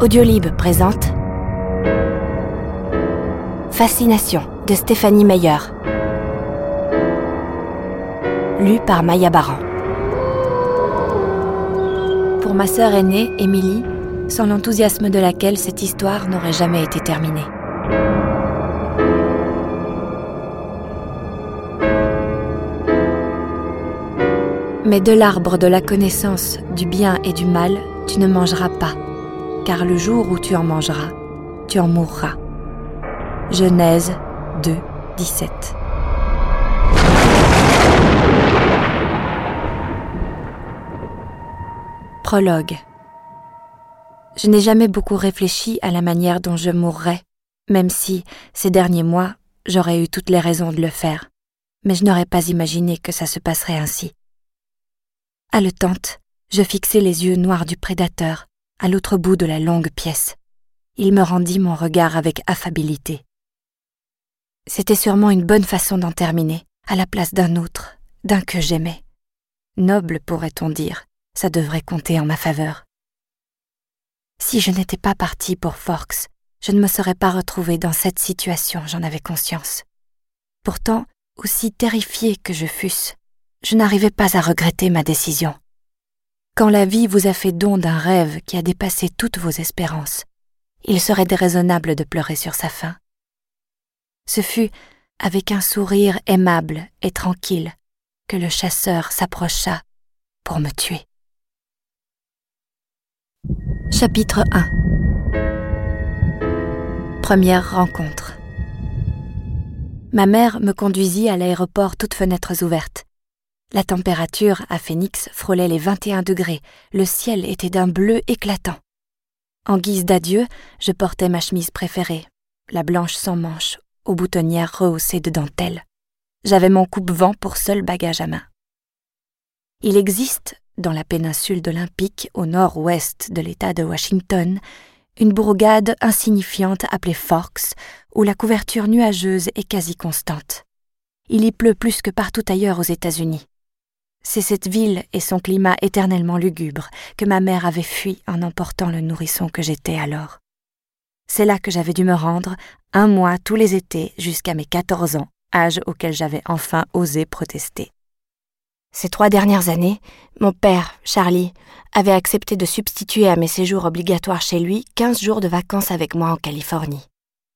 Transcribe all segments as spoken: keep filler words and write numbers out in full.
Audiolib présente Fascination de Stéphanie Meyer. Lu par Maya Baran. Pour ma sœur aînée, Émilie, sans l'enthousiasme de laquelle cette histoire n'aurait jamais été terminée. Mais de l'arbre de la connaissance du bien et du mal, tu ne mangeras pas, car le jour où tu en mangeras, tu en mourras. Genèse deux, dix-sept. Prologue. Je n'ai jamais beaucoup réfléchi à la manière dont je mourrais, même si, ces derniers mois, j'aurais eu toutes les raisons de le faire. Mais je n'aurais pas imaginé que ça se passerait ainsi. Haletante, je fixai les yeux noirs du prédateur, à l'autre bout de la longue pièce. Il me rendit mon regard avec affabilité. C'était sûrement une bonne façon d'en terminer, à la place d'un autre, d'un que j'aimais. Noble, pourrait-on dire, ça devrait compter en ma faveur. Si je n'étais pas partie pour Forks, je ne me serais pas retrouvée dans cette situation, j'en avais conscience. Pourtant, aussi terrifiée que je fusse, je n'arrivais pas à regretter ma décision. Quand la vie vous a fait don d'un rêve qui a dépassé toutes vos espérances, il serait déraisonnable de pleurer sur sa fin. Ce fut avec un sourire aimable et tranquille que le chasseur s'approcha pour me tuer. Chapitre un. Première rencontre. Ma mère me conduisit à l'aéroport toutes fenêtres ouvertes. La température à Phoenix frôlait les vingt et un degrés, le ciel était d'un bleu éclatant. En guise d'adieu, je portais ma chemise préférée, la blanche sans manches, aux boutonnières rehaussées de dentelle. J'avais mon coupe-vent pour seul bagage à main. Il existe, dans la péninsule d'Olympique, au nord-ouest de l'État de Washington, une bourgade insignifiante appelée Forks, où la couverture nuageuse est quasi constante. Il y pleut plus que partout ailleurs aux États-Unis. C'est cette ville et son climat éternellement lugubre que ma mère avait fui en emportant le nourrisson que j'étais alors. C'est là que j'avais dû me rendre, un mois tous les étés jusqu'à mes quatorze ans, âge auquel j'avais enfin osé protester. Ces trois dernières années, mon père, Charlie, avait accepté de substituer à mes séjours obligatoires chez lui quinze jours de vacances avec moi en Californie.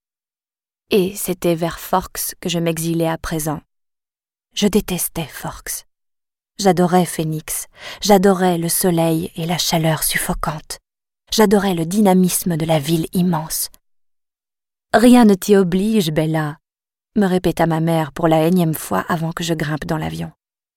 Et c'était vers Forks que je m'exilais à présent. Je détestais Forks. J'adorais Phoenix, j'adorais le soleil et la chaleur suffocante. J'adorais le dynamisme de la ville immense. « Rien ne t'y oblige, Bella », me répéta ma mère pour la énième fois avant que je grimpe dans l'avion.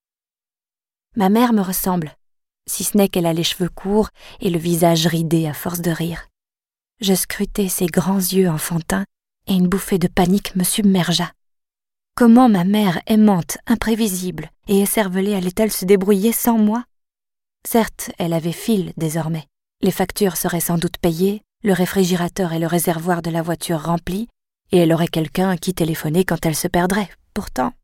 Ma mère me ressemble, si ce n'est qu'elle a les cheveux courts et le visage ridé à force de rire. Je scrutai ses grands yeux enfantins et une bouffée de panique me submergea. Comment ma mère aimante, imprévisible et écervelée allait-elle se débrouiller sans moi? Certes, elle avait fil désormais. Les factures seraient sans doute payées, le réfrigérateur et le réservoir de la voiture remplis, et elle aurait quelqu'un à qui téléphoner quand elle se perdrait. Pourtant...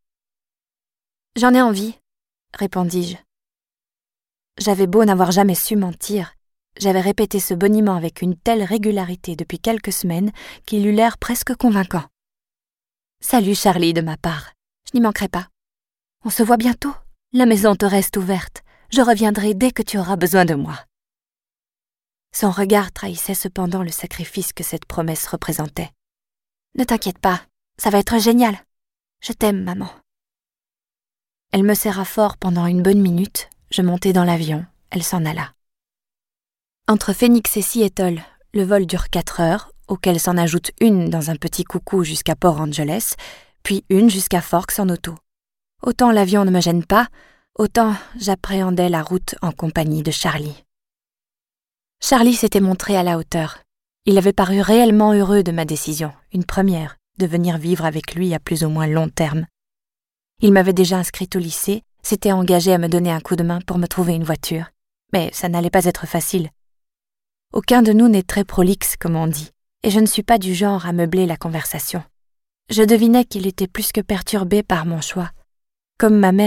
« J'en ai envie », répondis-je. J'avais beau n'avoir jamais su mentir, j'avais répété ce boniment avec une telle régularité depuis quelques semaines qu'il eut l'air presque convaincant. « Salut Charlie de ma part, je n'y manquerai pas. On se voit bientôt, la maison te reste ouverte, je reviendrai dès que tu auras besoin de moi. » Son regard trahissait cependant le sacrifice que cette promesse représentait. « Ne t'inquiète pas, ça va être génial. Je t'aime, maman. » Elle me serra fort pendant une bonne minute, je montai dans l'avion, elle s'en alla. Entre Phoenix et Seattle, le vol dure quatre heures, auquel s'en ajoute une dans un petit coucou jusqu'à Port Angeles, puis une jusqu'à Forks en auto. Autant l'avion ne me gêne pas, autant j'appréhendais la route en compagnie de Charlie. Charlie s'était montré à la hauteur. Il avait paru réellement heureux de ma décision, une première, de venir vivre avec lui à plus ou moins long terme. Il m'avait déjà inscrite au lycée, s'était engagé à me donner un coup de main pour me trouver une voiture. Mais ça n'allait pas être facile. Aucun de nous n'est très prolixe, comme on dit, et je ne suis pas du genre à meubler la conversation. Je devinais qu'il était plus que perturbé par mon choix. Comme ma mère